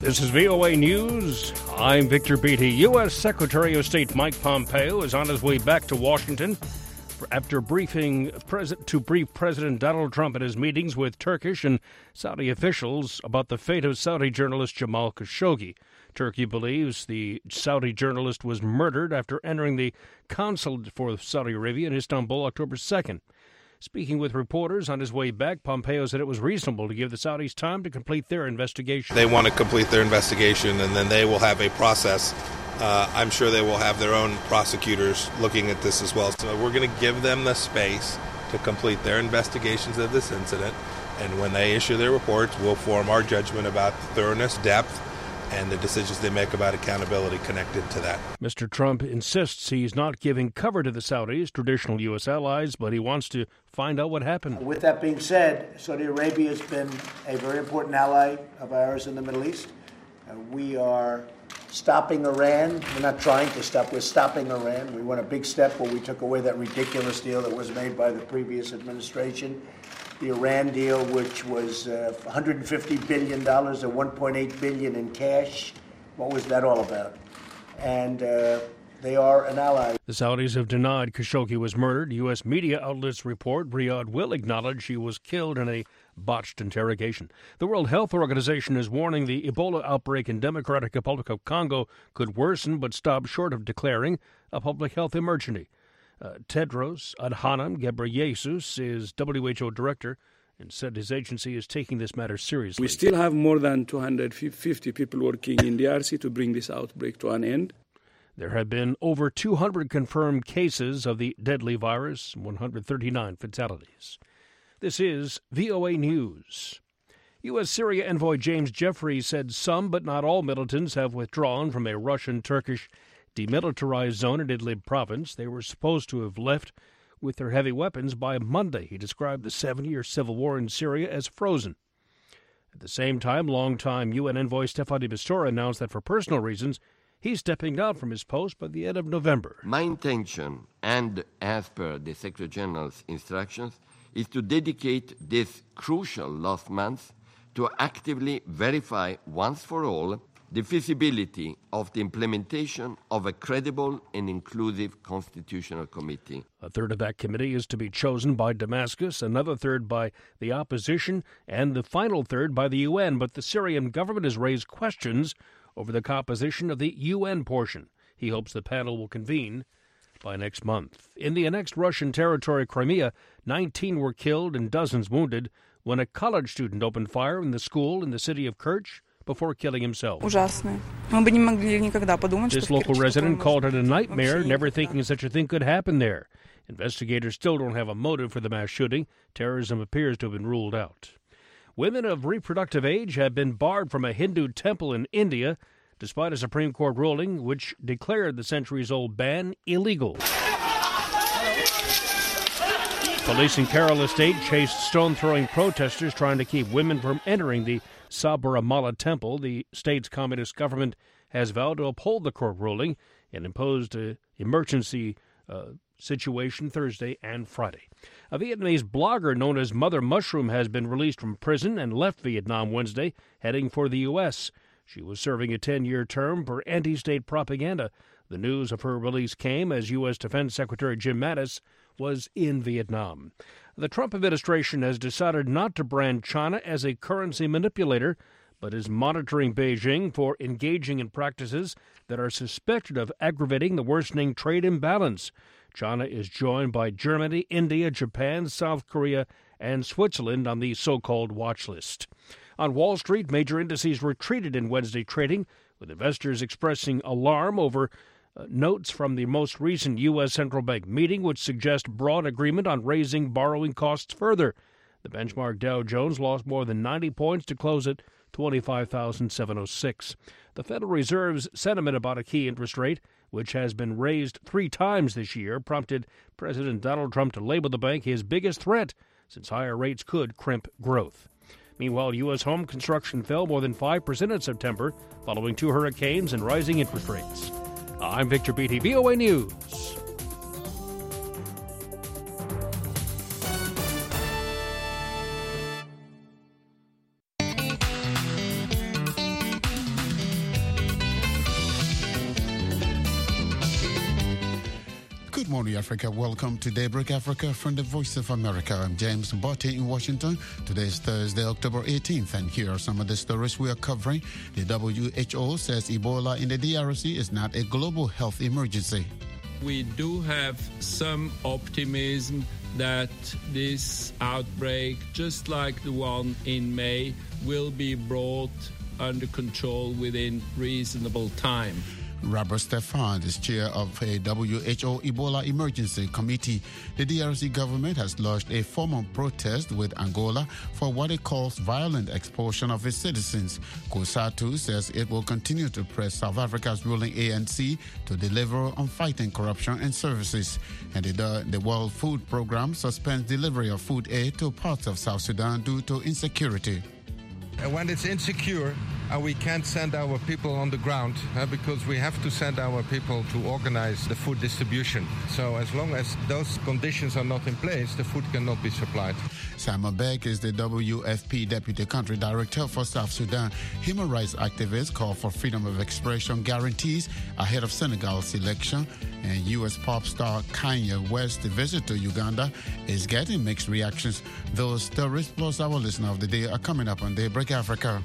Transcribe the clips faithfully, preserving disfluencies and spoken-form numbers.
This is V O A News. I'm Victor Beatty. U S. Secretary of State Mike Pompeo is on his way back to Washington after briefing pres- to brief President Donald Trump at his meetings with Turkish and Saudi officials about the fate of Saudi journalist Jamal Khashoggi. Turkey believes the Saudi journalist was murdered after entering the consulate for Saudi Arabia in Istanbul October second. Speaking with reporters on his way back, Pompeo said it was reasonable to give the Saudis time to complete their investigation. They want to complete their investigation, and then they will have a process. Uh, I'm sure they will have their own prosecutors looking at this as well. So we're going to give them the space to complete their investigations of this incident, and when they issue their reports, we'll form our judgment about the thoroughness, depth, and the decisions they make about accountability connected to that. Mister Trump insists he's not giving cover to the Saudis, traditional U S allies, but he wants to find out what happened. With that being said, Saudi Arabia has been a very important ally of ours in the Middle East. Uh, we are stopping Iran. We're not trying to stop, we're stopping Iran. We went a big step where we took away that ridiculous deal that was made by the previous administration. The Iran deal, which was uh, one hundred fifty billion dollars and one point eight billion dollars in cash. What was that all about? And uh, they are an ally. The Saudis have denied Khashoggi was murdered. U S media outlets report Riyadh will acknowledge she was killed in a botched interrogation. The World Health Organization is warning the Ebola outbreak in Democratic Republic of Congo could worsen but stop short of declaring a public health emergency. Uh, Tedros Adhanom Ghebreyesus is W H O director and said his agency is taking this matter seriously. We still have more than two hundred fifty people working in D R C to bring this outbreak to an end. There have been over two hundred confirmed cases of the deadly virus and one hundred thirty-nine fatalities. This is V O A News. U S. Syria envoy James Jeffrey said some but not all militants have withdrawn from a Russian-Turkish demilitarized zone in Idlib province. They were supposed to have left with their heavy weapons by Monday. He described the seven-year civil war in Syria as frozen. At the same time, longtime U N envoy Staffan de Mistura announced that for personal reasons, he's stepping down from his post by the end of November. My intention, and as per the Secretary General's instructions, is to dedicate this crucial last month to actively verify once for all the feasibility of the implementation of a credible and inclusive constitutional committee. A third of that committee is to be chosen by Damascus, another third by the opposition, and the final third by the U N. But the Syrian government has raised questions over the composition of the U N portion. He hopes the panel will convene by next month. In the annexed Russian territory, Crimea, nineteen were killed and dozens wounded when a college student opened fire in the school in the city of Kerch before killing himself. This local resident called it a nightmare, never thinking such a thing could happen there. Investigators still don't have a motive for the mass shooting. Terrorism appears to have been ruled out. Women of reproductive age have been barred from a Hindu temple in India, despite a Supreme Court ruling which declared the centuries-old ban illegal. Police in Kerala State chased stone-throwing protesters trying to keep women from entering the Sabarimala temple. The state's communist government has vowed to uphold the court ruling and imposed an emergency uh, situation Thursday and Friday. A Vietnamese blogger known as Mother Mushroom has been released from prison and left Vietnam Wednesday, heading for the U S She was serving a ten-year term for anti-state propaganda. The news of her release came as U S. Defense Secretary Jim Mattis was in Vietnam. The Trump administration has decided not to brand China as a currency manipulator, but is monitoring Beijing for engaging in practices that are suspected of aggravating the worsening trade imbalance. China is joined by Germany, India, Japan, South Korea, and Switzerland on the so-called watch list. On Wall Street, major indices retreated in Wednesday trading, with investors expressing alarm over uh, notes from the most recent U S central bank meeting, which suggest broad agreement on raising borrowing costs further. The benchmark Dow Jones lost more than ninety points to close at twenty-five thousand seven hundred six. The Federal Reserve's sentiment about a key interest rate, which has been raised three times this year, prompted President Donald Trump to label the bank his biggest threat, since higher rates could crimp growth. Meanwhile, U S home construction fell more than five percent in September, following two hurricanes and rising interest rates. I'm Victor Beatty, V O A News. morning, Africa. Welcome to Daybreak Africa from the Voice of America. I'm James Botte in Washington. Today is Thursday, October eighteenth, and here are some of the stories we are covering. The W H O says Ebola in the D R C is not a global health emergency. We do have some optimism that this outbreak, just like the one in May, will be brought under control within reasonable time. Robert Stephan is chair of a W H O Ebola Emergency Committee. The D R C government has lodged a formal protest with Angola for what it calls violent expulsion of its citizens. COSATU says it will continue to press South Africa's ruling A N C to deliver on fighting corruption and services. And the, the World Food Programme suspends delivery of food aid to parts of South Sudan due to insecurity. When it's insecure, uh, we can't send our people on the ground uh, because we have to send our people to organize the food distribution. So as long as those conditions are not in place, the food cannot be supplied. Simon Beck is the W F P Deputy Country Director for South Sudan. Human rights activists call for freedom of expression guarantees ahead of Senegal's election. And U S pop star Kanye West's visit to Uganda is getting mixed reactions. Those stories plus our listener of the day are coming up on Daybreak Africa.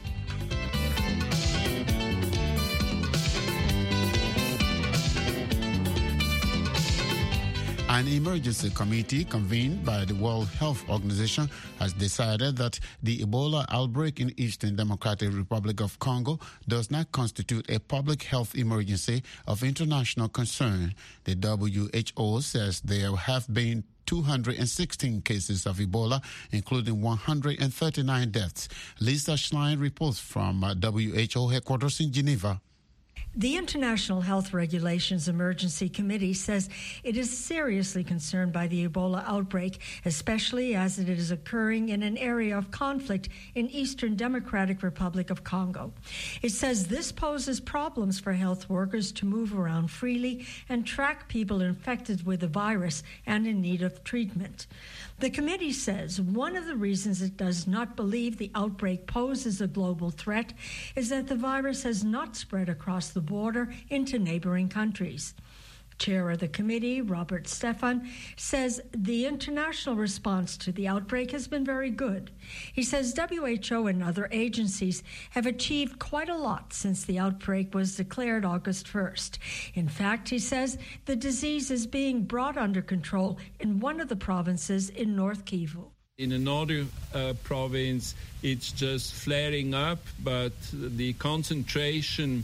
An emergency committee convened by the World Health Organization has decided that the Ebola outbreak in Eastern Democratic Republic of Congo does not constitute a public health emergency of international concern. The W H O says there have been two hundred sixteen cases of Ebola, including one hundred thirty-nine deaths. Lisa Schlein reports from W H O headquarters in Geneva. The International Health Regulations Emergency Committee says it is seriously concerned by the Ebola outbreak, especially as it is occurring in an area of conflict in Eastern Democratic Republic of Congo. It says this poses problems for health workers to move around freely and track people infected with the virus and in need of treatment. The committee says one of the reasons it does not believe the outbreak poses a global threat is that the virus has not spread across the border into neighboring countries. Chair of the committee, Robert Stephan, says the international response to the outbreak has been very good. He says W H O and other agencies have achieved quite a lot since the outbreak was declared August first. In fact, he says the disease is being brought under control in one of the provinces in North Kivu. In another uh, province, it's just flaring up, but the concentration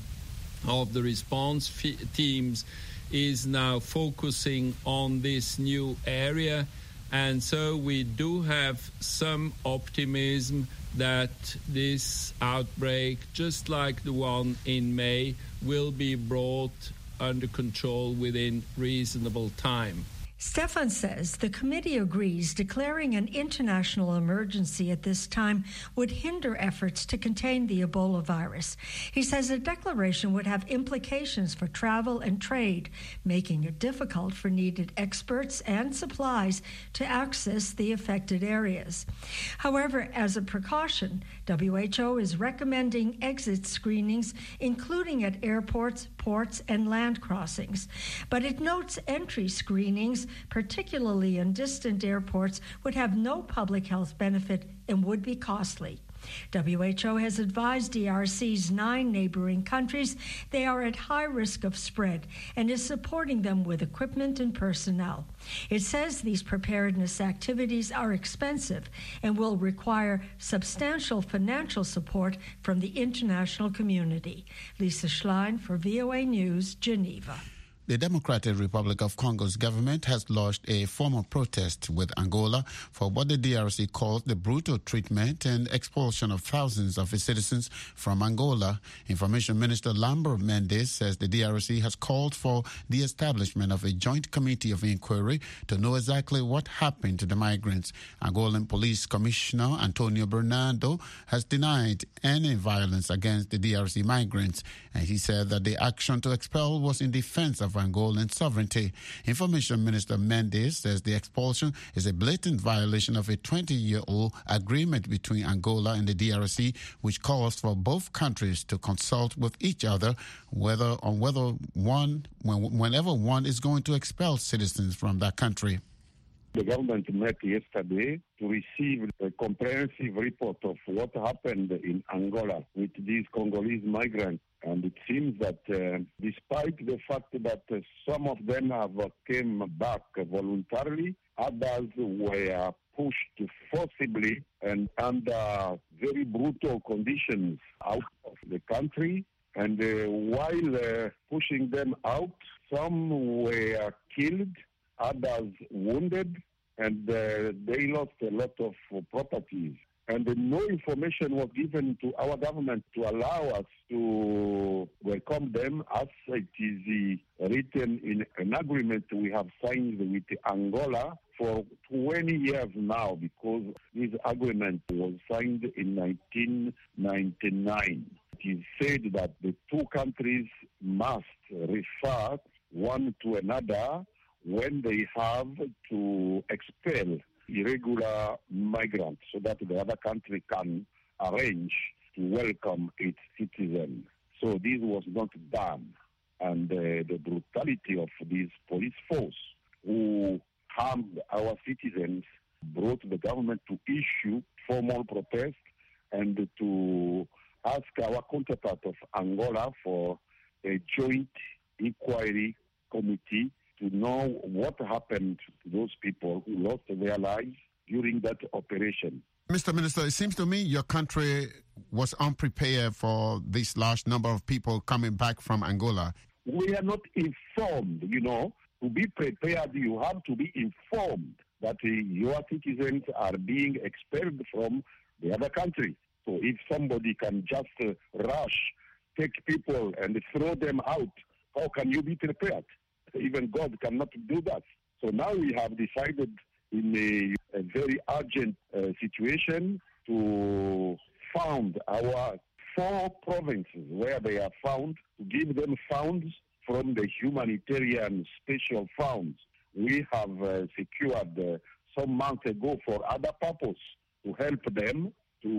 of the response f- teams is now focusing on this new area. And so we do have some optimism that this outbreak, just like the one in May, will be brought under control within reasonable time. Stephan says the committee agrees declaring an international emergency at this time would hinder efforts to contain the Ebola virus. He says a declaration would have implications for travel and trade, making it difficult for needed experts and supplies to access the affected areas. However, as a precaution, W H O is recommending exit screenings, including at airports, ports, and land crossings. But it notes entry screenings, particularly in distant airports, would have no public health benefit and would be costly. W H O has advised D R C's nine neighboring countries they are at high risk of spread and is supporting them with equipment and personnel. It says these preparedness activities are expensive and will require substantial financial support from the international community. Lisa Schlein for V O A News, Geneva. The Democratic Republic of Congo's government has lodged a formal protest with Angola for what the D R C calls the brutal treatment and expulsion of thousands of its citizens from Angola. Information Minister Lambert Mendes says the D R C has called for the establishment of a joint committee of inquiry to know exactly what happened to the migrants. Angolan Police Commissioner Antonio Bernardo has denied any violence against the D R C migrants, and he said that the action to expel was in defense of of Angolan sovereignty. Information Minister Mendes says the expulsion is a blatant violation of a twenty-year-old agreement between Angola and the D R C, which calls for both countries to consult with each other whether on whether one when, whenever one is going to expel citizens from that country. The government met yesterday to receive a comprehensive report of what happened in Angola with these Congolese migrants. And it seems that uh, despite the fact that uh, some of them have uh, came back voluntarily, others were pushed forcibly and under very brutal conditions out of the country. And uh, while uh, pushing them out, some were killed, others wounded, and uh, they lost a lot of uh, properties. And uh, no information was given to our government to allow us to welcome them, as it is uh, written in an agreement we have signed with Angola for twenty years now, because this agreement was signed in nineteen ninety-nine. It is said that the two countries must refer one to another when they have to expel irregular migrants so that the other country can arrange to welcome its citizens. So this was not done. And uh, the brutality of this police force who harmed our citizens brought the government to issue formal protest and to ask our counterpart of Angola for a joint inquiry committee to know what happened to those people who lost their lives during that operation. Mister Minister, it seems to me your country was unprepared for this large number of people coming back from Angola. We are not informed, you know. To be prepared, you have to be informed that uh, your citizens are being expelled from the other country. So if somebody can just uh, rush, take people and throw them out, how can you be prepared? Even God cannot do that. So now we have decided in a, a very urgent uh, situation to found our four provinces where they are found, to give them funds from the humanitarian special funds we have uh, secured uh, some months ago for other purpose, to help them,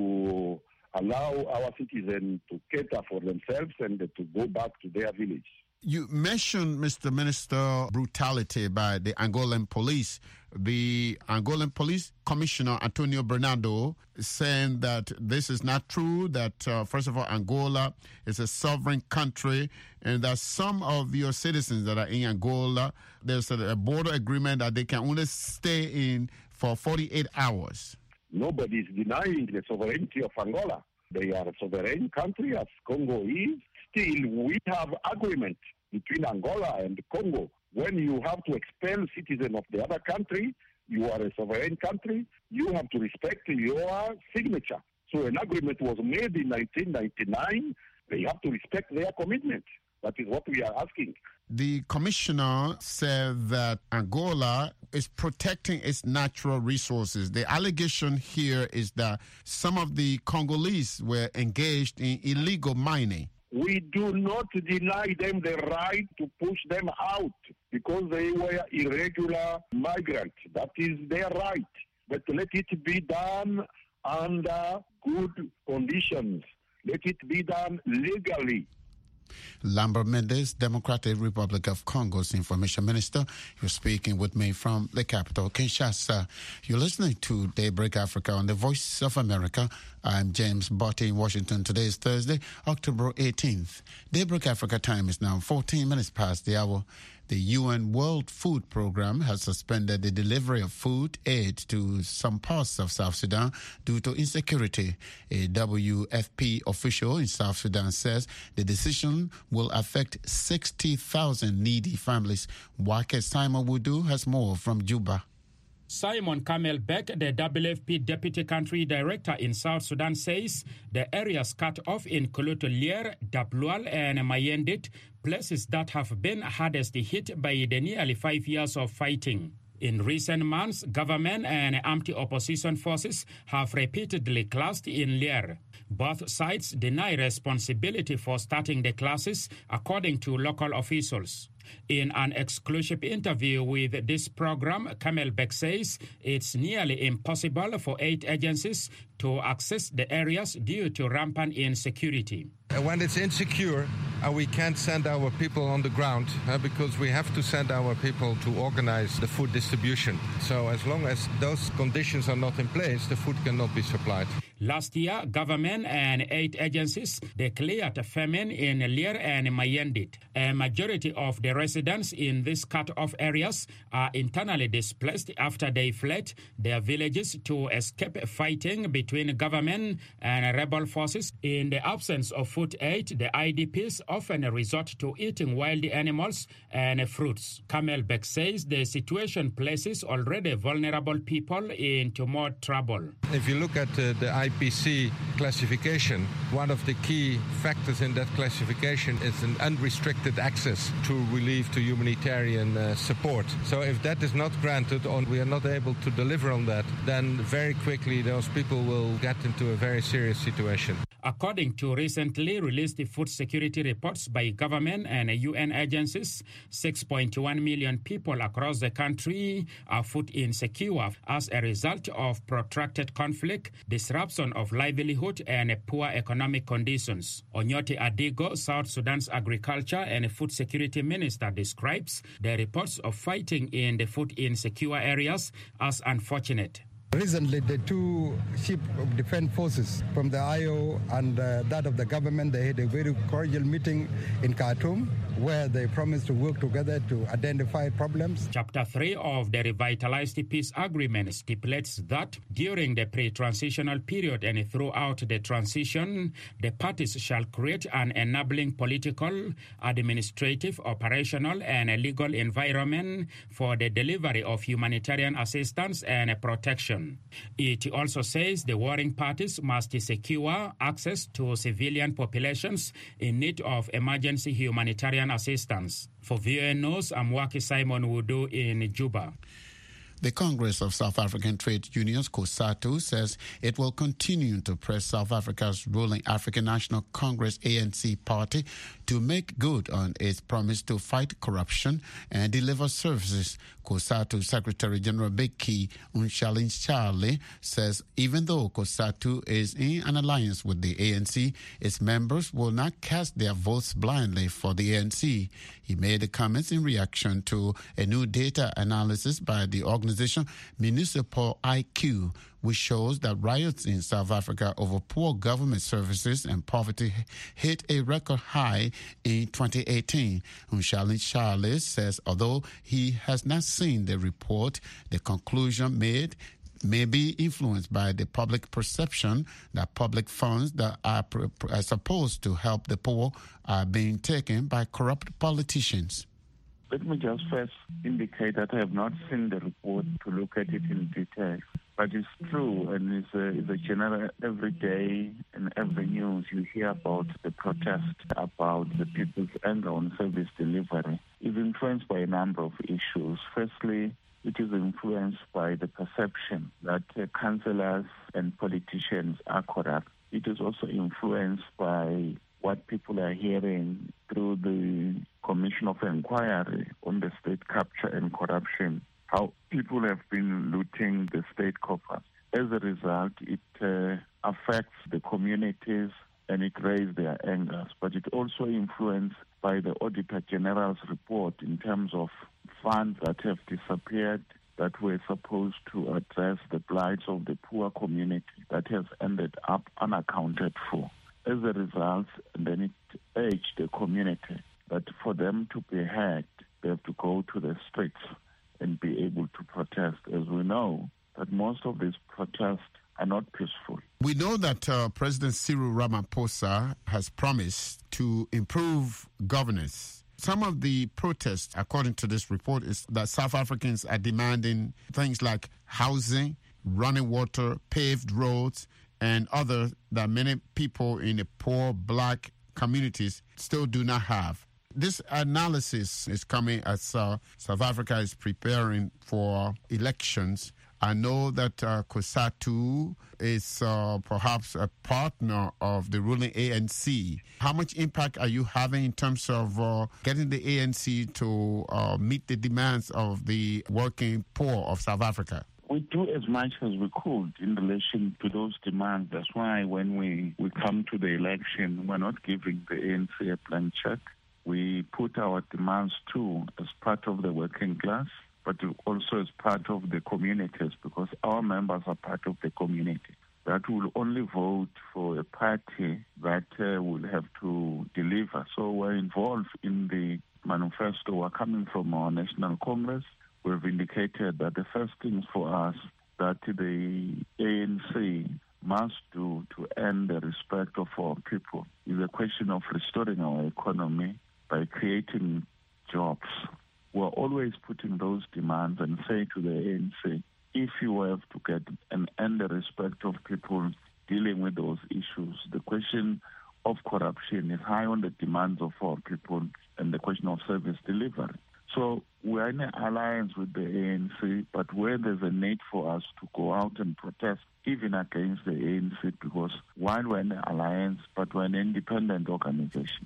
to allow our citizens to cater for themselves and to go back to their village. You mentioned, Mister Minister, brutality by the Angolan police. The Angolan Police Commissioner, Antonio Bernardo, is saying that this is not true, that, uh, first of all, Angola is a sovereign country, and that some of your citizens that are in Angola, there's a, a border agreement that they can only stay in for forty-eight hours. Nobody is denying the sovereignty of Angola. They are a sovereign country, as Congo is. Still, we have agreement between Angola and Congo. When you have to expel citizens of the other country, you are a sovereign country, you have to respect your signature. So an agreement was made in nineteen ninety-nine. They have to respect their commitment. That is what we are asking. The commissioner said that Angola is protecting its natural resources. The allegation here is that some of the Congolese were engaged in illegal mining. We do not deny them the right to push them out because they were irregular migrants. That is their right. But let it be done under good conditions. Let it be done legally. Lambert Mendes, Democratic Republic of Congo's Information Minister. You're speaking with me from the capital, Kinshasa. You're listening to Daybreak Africa on the Voice of America. I'm James Botti in Washington. Today is Thursday, October eighteenth. Daybreak Africa time is now fourteen minutes past the hour. The U N World Food Programme has suspended the delivery of food aid to some parts of South Sudan due to insecurity. A W F P official in South Sudan says the decision will affect sixty thousand needy families. Wake Simon Wudu has more from Juba. Simon Kamel Beck, the W F P Deputy Country Director in South Sudan, says the areas cut off in Kolotolier, Dablual and Mayendit, places that have been hardest hit by the nearly five years of fighting. In recent months, government and anti-opposition forces have repeatedly clashed in Lier. Both sides deny responsibility for starting the clashes, according to local officials. In an exclusive interview with this program, Camelback says it's nearly impossible for aid agencies to access the areas due to rampant insecurity. When it's insecure and we can't send our people on the ground uh, because we have to send our people to organize the food distribution. So as long as those conditions are not in place, the food cannot be supplied. Last year, government and aid agencies declared a famine in Lier and Mayendit. A majority of the residents in these cut-off areas are internally displaced after they fled their villages to escape fighting between government and rebel forces. In the absence of food aid, the I D Ps often resort to eating wild animals and fruits. Camelback says the situation places already vulnerable people into more trouble. If you look at uh, the I P C classification, one of the key factors in that classification is an unrestricted access to relief, to humanitarian uh, support. So if that is not granted or we are not able to deliver on that, then very quickly those people will get into a very serious situation. According to recently released food security reports by government and U N agencies, six point one million people across the country are food insecure as a result of protracted conflict, disruption of livelihood, and poor economic conditions. Onyoti Adigo, South Sudan's agriculture and food security minister, describes the reports of fighting in the food insecure areas as unfortunate. Recently, the two chief of defense forces from the I O and uh, that of the government, they had a very cordial meeting in Khartoum where they promised to work together to identify problems. Chapter three of the revitalized peace agreement stipulates that during the pre-transitional period and throughout the transition, the parties shall create an enabling political, administrative, operational, and legal environment for the delivery of humanitarian assistance and protection. It also says the warring parties must secure access to civilian populations in need of emergency humanitarian assistance. For V O A News, I'm Waki Simon Wudu in Juba. The Congress of South African Trade Unions, COSATU, says it will continue to press South Africa's ruling African National Congress A N C party to make good on its promise to fight corruption and deliver services. COSATU Secretary General Bheki Mtshalintshali says even though COSATU is in an alliance with the A N C, its members will not cast their votes blindly for the A N C. He made the comments in reaction to a new data analysis by the organization Municipal I Q, which shows that riots in South Africa over poor government services and poverty hit a record high in twenty eighteen. Mtshalintshali says although he has not seen the report, the conclusion made may be influenced by the public perception that public funds that are, are supposed to help the poor are being taken by corrupt politicians. Let me just first indicate that I have not seen the report to look at it in detail. But it's true, and it's a, it's a general, every day in every news you hear about the protest, about the people's anger on service delivery. It's influenced by a number of issues. Firstly, it is influenced by the perception that uh, councillors and politicians are corrupt. It is also influenced by what people are hearing through the Commission of Inquiry on the state capture and corruption, how people have been looting the state coffers. As a result, it uh, affects the communities and it raises their angers. But it also influenced by the Auditor General's report in terms of funds that have disappeared that were supposed to address the plights of the poor community that has ended up unaccounted for. As a result, and then it urged the community that for them to be heard, they have to go to the streets and be able to protest. As we know, that most of these protests are not peaceful. We know that uh, President Cyril Ramaphosa has promised to improve governance. Some of the protests, according to this report, is that South Africans are demanding things like housing, running water, paved roads, and other that many people in the poor black communities still do not have. This analysis is coming as uh, South Africa is preparing for elections. I know that uh, COSATU is uh, perhaps a partner of the ruling A N C. How much impact are you having in terms of uh, getting the A N C to uh, meet the demands of the working poor of South Africa? We do as much as we could in relation to those demands. That's why when we, we come to the election, we're not giving the A N C a blank check. We put our demands too as part of the working class, but also as part of the communities, because our members are part of the community. That will only vote for a party that uh, will have to deliver. So we're involved in the manifesto. We're coming from our National Congress. We've indicated that the first thing for us that the A N C must do to earn the respect of our people is a question of restoring our economy by creating jobs. We're always putting those demands and say to the A N C, if you have to get and earn the respect of people dealing with those issues, the question of corruption is high on the demands of our people and the question of service delivery. So we're in an alliance with the A N C, but where there's a need for us to go out and protest, even against the A N C, because while we're in an alliance, but we're an independent organization.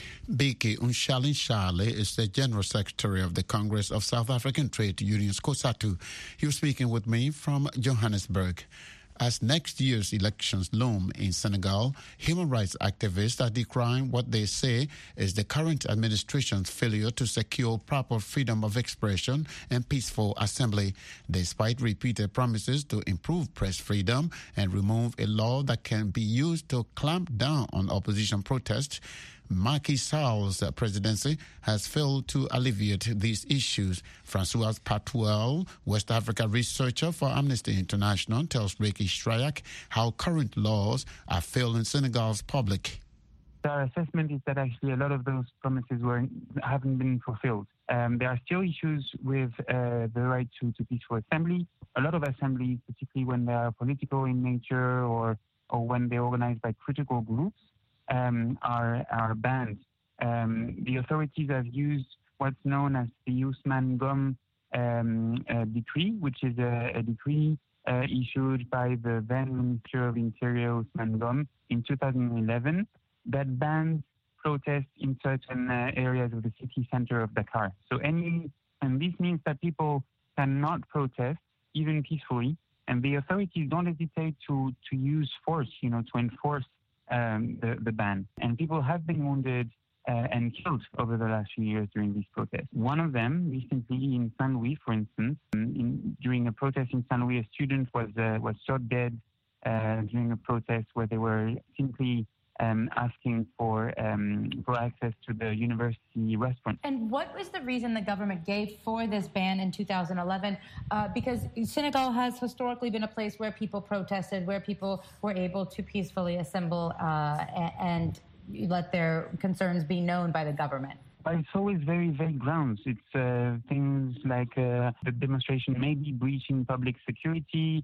Biki Unshalinshale is the General Secretary of the Congress of South African Trade Unions, COSATU. He was speaking with me from Johannesburg. As next year's elections loom in Senegal, human rights activists are decrying what they say is the current administration's failure to secure proper freedom of expression and peaceful assembly, despite repeated promises to improve press freedom and remove a law that can be used to clamp down on opposition protests. Macky Sall's presidency has failed to alleviate these issues. Francois Patuel, West Africa researcher for Amnesty International, tells Ricky Strayak how current laws are failing Senegal's public. Our assessment is that actually a lot of those promises were haven't been fulfilled. Um, there are still issues with uh, the right to, to peaceful assembly. A lot of assemblies, particularly when they are political in nature or, or when they're organized by critical groups, Um, are, are banned. Um, the authorities have used what's known as the Ousmane Gom um, uh, decree, which is a, a decree uh, issued by the then Minister of Interior, Ousmane Gom, in two thousand eleven, that bans protests in certain uh, areas of the city center of Dakar. So any, and this means that people cannot protest, even peacefully, and the authorities don't hesitate to, to use force, you know, to enforce Um, the, the ban. And people have been wounded uh, and killed over the last few years during these protests. One of them, recently in Saint Louis, for instance, in, during a protest in Saint Louis, a student was uh, was shot dead uh, during a protest where they were simply um, asking for um, for access to the university restaurant. And what was the reason the government gave for this ban in two thousand eleven? Uh, because Senegal has historically been a place where people protested, where people were able to peacefully assemble uh, and let their concerns be known by the government. But it's always very vague grounds. It's uh, things like uh, the demonstration may be breaching public security,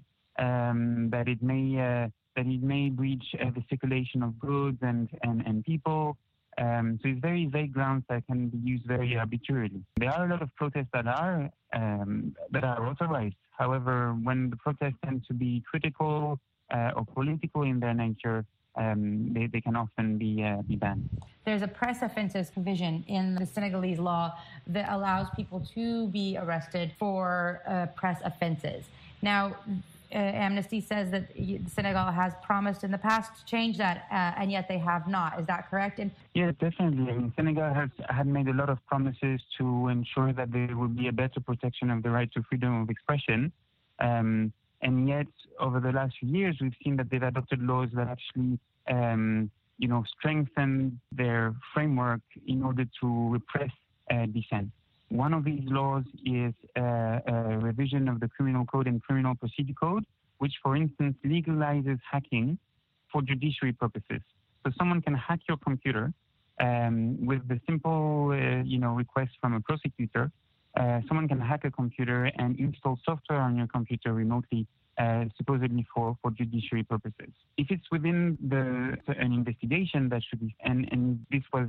um, that it may uh, that it may breach uh, the circulation of goods and, and, and people. Um, so it's very vague grounds that can be used very arbitrarily. There are a lot of protests that are um, that are authorized. However, when the protests tend to be critical uh, or political in their nature, um, they, they can often be, uh, be banned. There's a press offences provision in the Senegalese law that allows people to be arrested for uh, press offences. Now, Uh, Amnesty says that Senegal has promised in the past to change that, uh, and yet they have not. Is that correct? And yeah, definitely. I mean, Senegal has had made a lot of promises to ensure that there will be a better protection of the right to freedom of expression. Um, and yet, over the last few years, we've seen that they've adopted laws that actually, um, you know, strengthen their framework in order to repress uh, dissent. One of these laws is uh, a revision of the Criminal Code and Criminal Procedure Code, which, for instance, legalizes hacking for judiciary purposes. So someone can hack your computer um, with the simple, uh, you know, request from a prosecutor. Uh, someone can hack a computer and install software on your computer remotely, uh, supposedly for, for judiciary purposes. If it's within the an investigation, that should be, and, and this was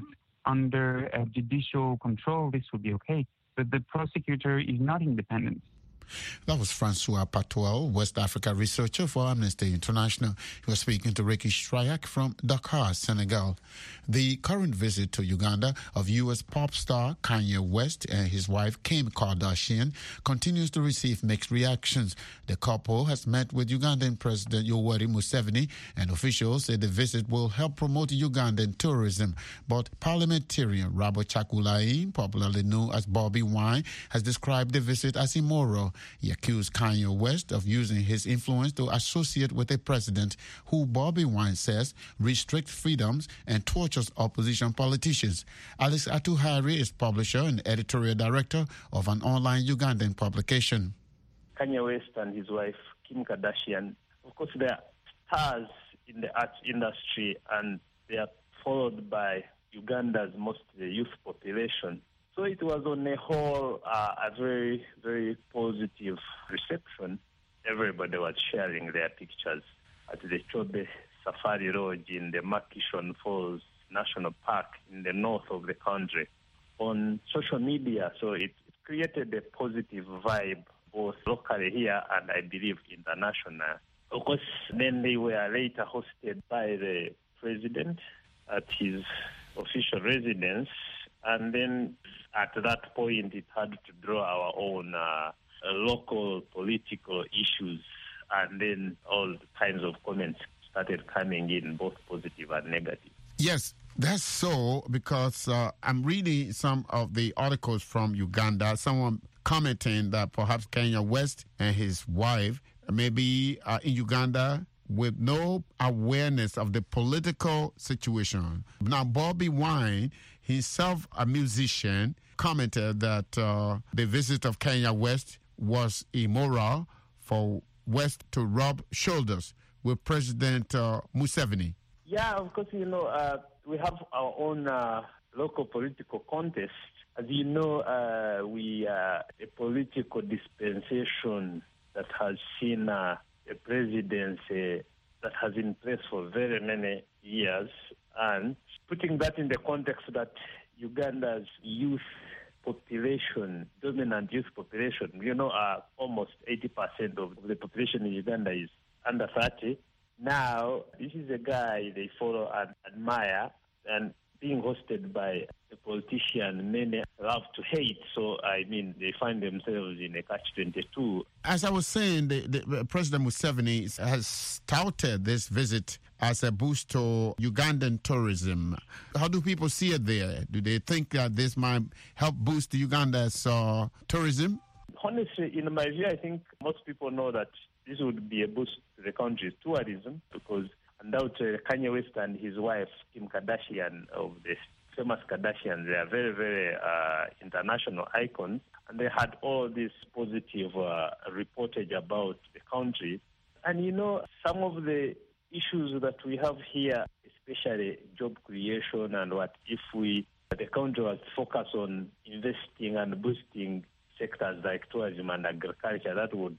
under uh, judicial control, this would be okay. But the prosecutor is not independent. That was Francois Patuel, West Africa researcher for Amnesty International. He was speaking to Ricky Strayak from Dakar, Senegal. The current visit to Uganda of U S pop star Kanye West and his wife Kim Kardashian continues to receive mixed reactions. The couple has met with Ugandan President Yoweri Museveni, and officials say the visit will help promote Ugandan tourism. But parliamentarian Rabo Chakulai, popularly known as Bobby Wine, has described the visit as immoral. He accused Kanye West of using his influence to associate with a president who Bobby Wine says restricts freedoms and tortures opposition politicians. Alex Atuhari is publisher and editorial director of an online Ugandan publication. Kanye West and his wife, Kim Kardashian, of course, they are stars in the arts industry, and they are followed by Uganda's most youth population. So it was on the whole uh, a very, very positive reception. Everybody was sharing their pictures at the Chobe Safari Lodge in the Makishon Falls National Park in the north of the country on social media. So it, it created a positive vibe both locally here and I believe international. Of course, then they were later hosted by the president at his official residence. And then at that point, it had to draw our own uh, local political issues. And then all kinds of comments started coming in, both positive and negative. Yes, that's so, because uh, I'm reading some of the articles from Uganda. Someone commenting that perhaps Kanye West and his wife may be uh, in Uganda with no awareness of the political situation. Now, Bobby Wine, himself a musician, commented that uh, the visit of Kanye West was immoral for West to rub shoulders with President uh, Museveni. Yeah, of course, you know, uh, we have our own uh, local political contest. As you know, uh, we are a political dispensation that has seen uh, a presidency that has been in place for very many years. And putting that in the context that Uganda's youth population, dominant youth population, you know, uh, almost eighty percent of the population in Uganda is under thirty. Now, this is a guy they follow and admire, and being hosted by a politician many love to hate. So, I mean, they find themselves in a catch twenty-two. As I was saying, the, the President Museveni has touted this visit as a boost to Ugandan tourism. How do people see it there? Do they think that this might help boost Uganda's uh, tourism? Honestly, in my view, I think most people know that this would be a boost to the country's tourism, because undoubtedly Kanye West and his wife, Kim Kardashian, of the famous Kardashians, they are very, very uh, international icons, and they had all this positive uh, reportage about the country. And, you know, some of the issues that we have here, especially job creation and what if we, the country was focused on investing and boosting sectors like tourism and agriculture, that would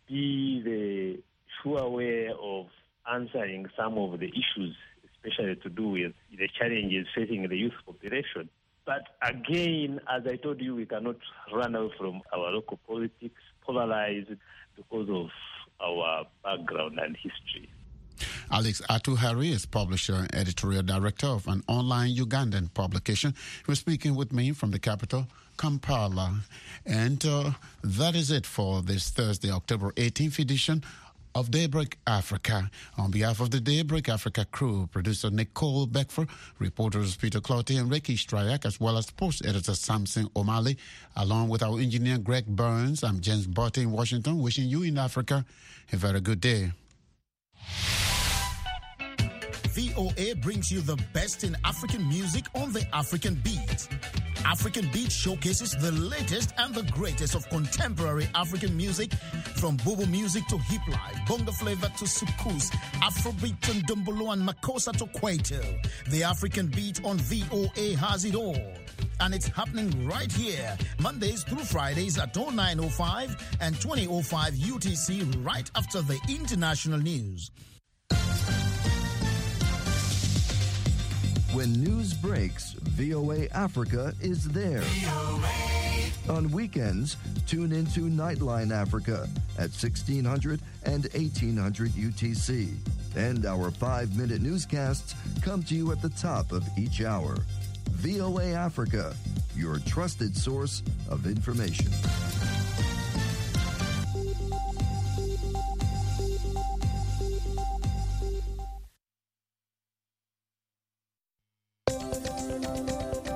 be the sure way of answering some of the issues, especially to do with the challenges facing the youth population. But again, as I told you, we cannot run away from our local politics, polarized because of our background and history. Alex Atuhari is publisher and editorial director of an online Ugandan publication. He was speaking with me from the capital, Kampala. And uh, that is it for this Thursday, October eighteenth edition of Daybreak Africa. On behalf of the Daybreak Africa crew, producer Nicole Beckford, reporters Peter Clottey and Ricky Strayak, as well as sports editor Samson O'Malley, along with our engineer Greg Burns, I'm James Botte in Washington, wishing you in Africa a very good day. V O A brings you the best in African music on the African Beat. African Beat showcases the latest and the greatest of contemporary African music, from Bobo music to hip life, bongo flavor to soukous, Afrobeat and Dumbolo and Makossa to Kwaito. The African Beat on V O A has it all. And it's happening right here, Mondays through Fridays at oh nine oh five and twenty oh five U T C, right after the international news. When news breaks, V O A Africa is there. On weekends, tune into Nightline Africa at sixteen hundred and eighteen hundred U T C. And our five-minute newscasts come to you at the top of each hour. V O A Africa, your trusted source of information.